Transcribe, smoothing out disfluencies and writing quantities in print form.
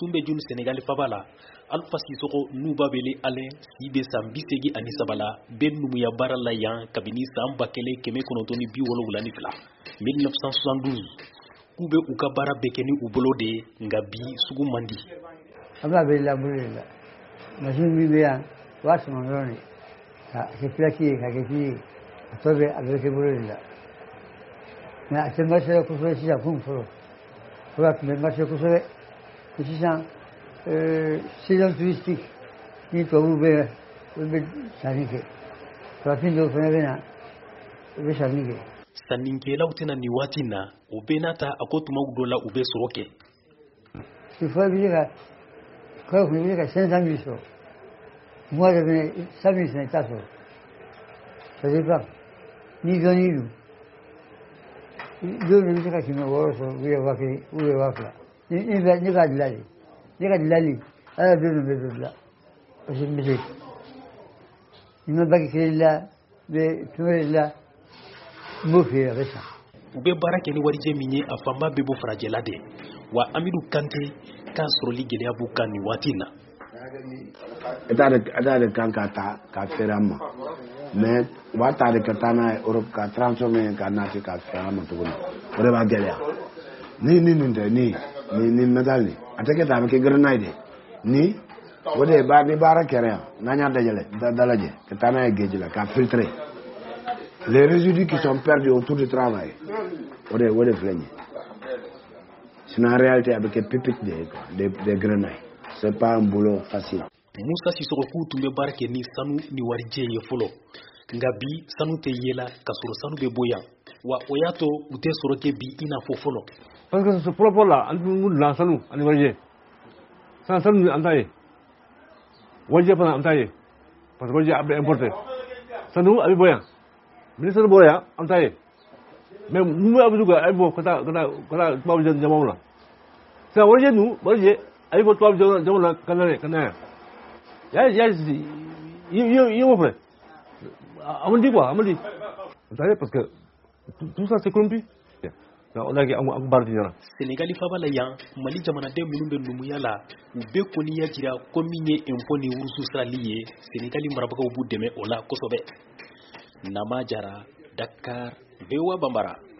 sunbe jun Senegal fabala Alpha Sissoko Noubabele Alain Sibe Sambisegi Anisabala Ben Numuya Barala Yan Kabini Samba Kele Keme Konotoni Biwolo Wulanifla 1972 Kube Ukabara Bekeni Ubolode Ngabi Sugu Mandi Abla Bella Burilla Majin Bibia What's Monroni Kiflaki Kakiti Tobe Abeke Burilla Na Temasha Kufusi Kumfuro Rock Memasha Kusure Ici saison touristique ni to ube sanike rapindo fenavena ube sanike saninke lautina ni watina ubenata akotuma udola ube soroke il faut dire que vous dire que 500 000 euros moi je venais 100 000 c'est ça ça dépend ni gagner nous deux ne dire que me voir so uwe wakla ni gadlali Lali, à deux de là. Je me dis, il m'a pas créé là, mais tu es là, bouffé avec ça. Ube barake ni warije minye afamba bebo frajelade wa Amidou Kanté kasroli gelea bukani watina eta de kankata ka ferama mais wata de katana Europe ka transformer ka nati ka ferama to gono ore ba gelea ni medali atake ta ke grenade ni wode ba ni bara kere nanya dajale dalaje katana geji la ka filtrer les résidus qui sont perdus autour du travail wode flegne c'est en réalité avec des pépites des grenades c'est pas un boulot facile Moussa Sissoko tumbe barake ni sanu ni warije ye folo ngabi sanu te yela kasoro sanu be boya wa oyato ute soroke bi ina fofolo parce que ce propos là on la sanu ani warije sanu antaye warije pas antaye parce que warije abe importé sanu abi boya ministre boya antaye mais nous abu juga ay bo kata tubabu jamono la ça warije nous warije ay bo tubabu jamono kana ya yo frère amandi quoi amandi antaye parce que tout ça c'est corrompu on a un bar de Sénégali fabala yan Mali jamana de munumbe numuyala ube koni yakira kominye imponi urusu saliye Sénégali marabaka ubu deme ola kosobe Nama Jara Dakar Bewa Bambara